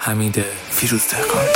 حمید فیروزدهقان.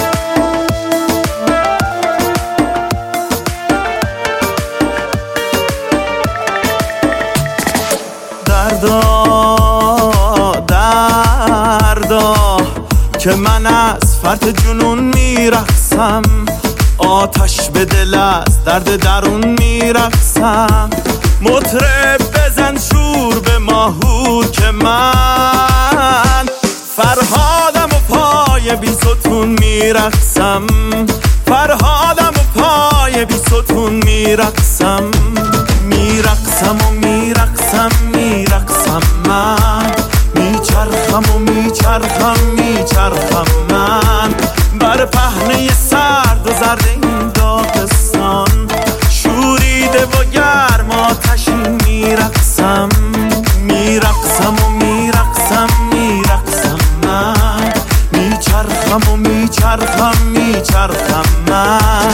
دردا که من از فرط جنون میرقصم، آتش به دل از درد درون میرقصم. مطرب بزن شور به ماهور که من فرهادم و پای بی ستون میرقصم، فرهادم و پای بی ستون میرقصم. میرقصم و میرقصم میرقصم من، میچرخم و میچرخم میچرخم من بر پهنه سرد و زرد این داغستان. شوریده و گرم آتشین میرقصم، میرقصم و میرقصم میرقصم من، میچرخم و میچرخم میچرخم من.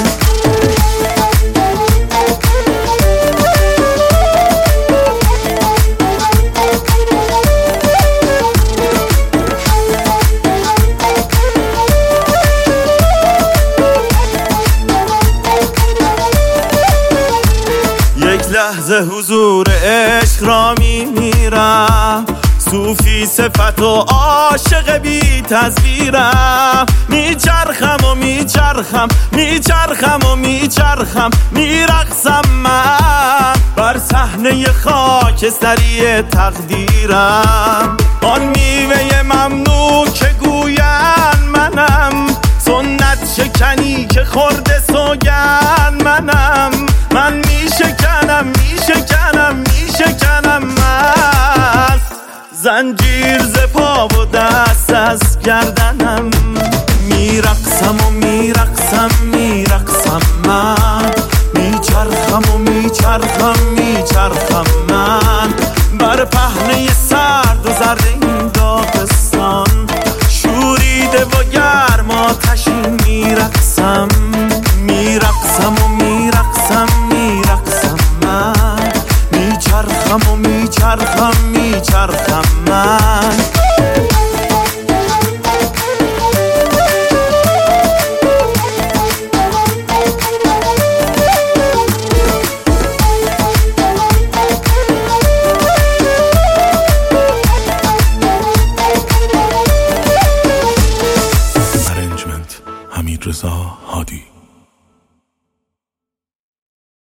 لحظه حضور عشق را میمیرم، صوفی صفت و عاشق بی تصویرم. میچرخم و میچرخم میچرخم و میچرخم میرقصم من بر صحنه خاکستری تقدیرم. آن میوه ممنوع که گویند منم، سنت شکنی که خورده سوگند منم. من میشکنم میشکنم میشکنم من، زنجیر ز پا و دست از گردنم. میرقصم و میرقصم میرقصم من، میچرخم و میچرخم میچرخم من بر پهنه سرد و زرد این داغستان. شوریده و گرم آتشین میرقصم، میرقصم و میرقصم میرقصم من، میچرخم و میچرخم میچرخم من.